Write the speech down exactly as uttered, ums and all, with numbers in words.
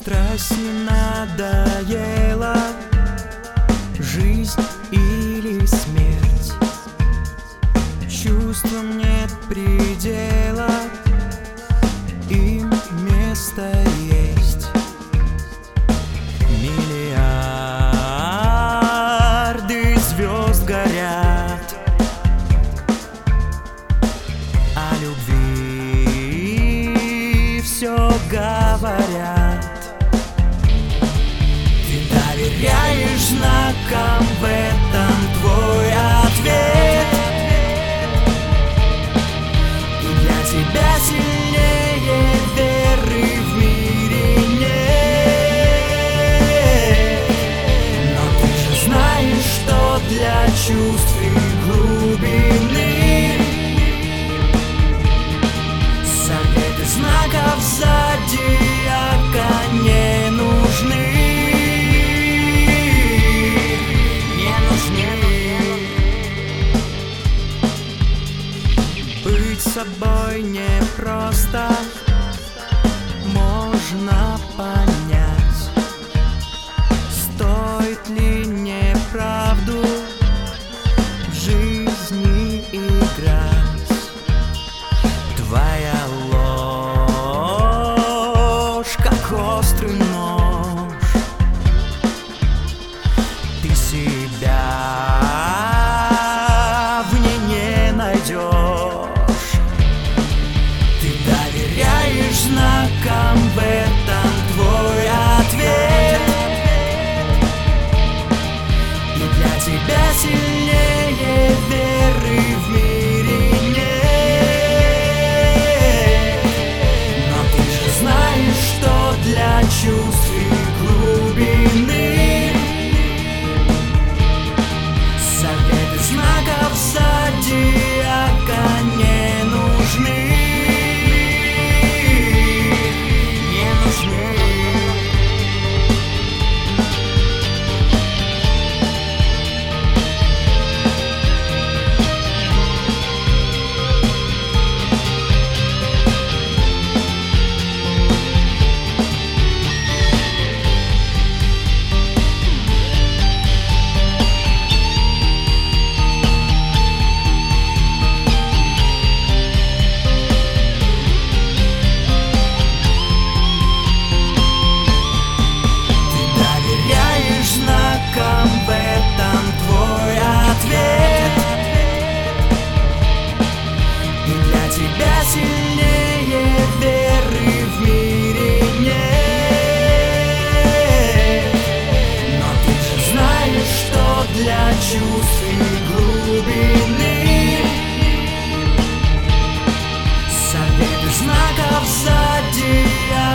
Страсть не надоела, жизнь или смерть, чувствам нет предела, им место есть. Миллиарды звезд горят, о любви все говорят. Ты доверяешь знакам, в этом твой ответ, и для тебя сильнее веры в мире нет. Но ты же знаешь, что для чувств и глубины советы знаков зодиака не нужны. Быть собой непросто, можно понять, стоит ли неправду в жизни играть. Твоя ложь, как острый нож, ты себя в ней не найдешь. Доверяешь знакам, в этом твой ответ, и для тебя сильнее веры в мире нет. Но ты же знаешь, что для чувств и глубины советы знаков зодиака не нужны. В этом твой ответ, и для тебя сильнее веры в мире нет. Но ты же знаешь, что для чувств и глубины советы знаков зодиака